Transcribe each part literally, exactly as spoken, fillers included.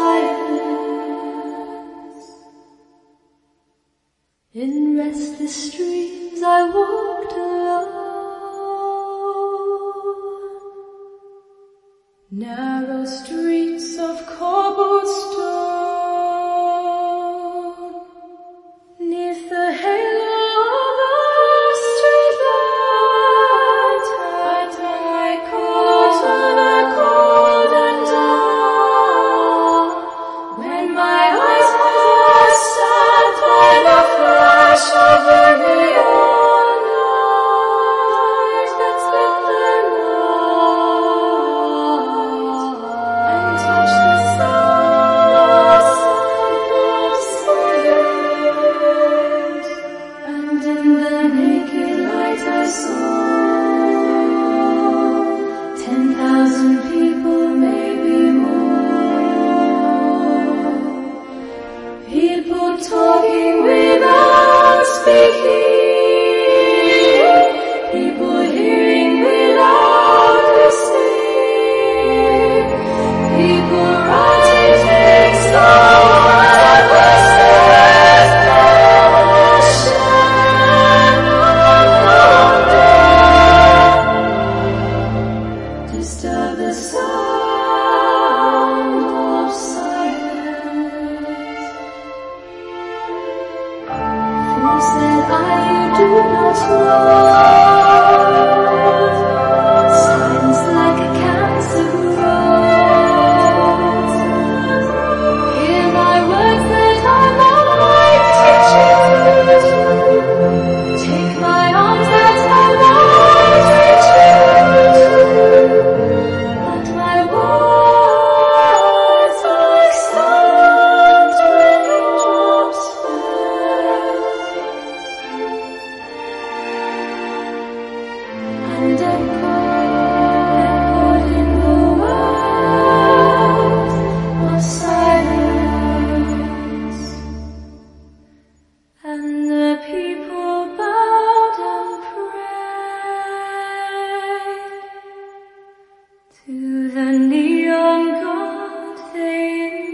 silence. In restless streams I walked alone, narrow streets of cobblestone, 'neath the halo of a street light, and I caught on a golden dawn, when my eyes were stabbed by the flash of a neon light that lit the night and touched the sound of silence. And in the naked light I saw ten thousand people, maybe more. People talking without speaking, people hearing without listening, people writing songs voices passion on them. Disturb the sound of silence. Fools that I do not know, silence like a cancer grows. Hear my words that I might teach you, take my arms that I might reach you, but my words like soft raindrops fell, and echo, echoed in the world of silence. And the people bowed and prayed to the neon god they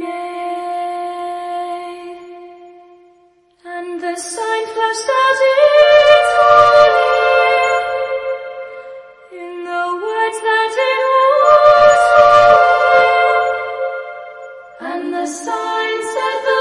made, and the sign flashed out its holy in the words that it was holy, and the sign said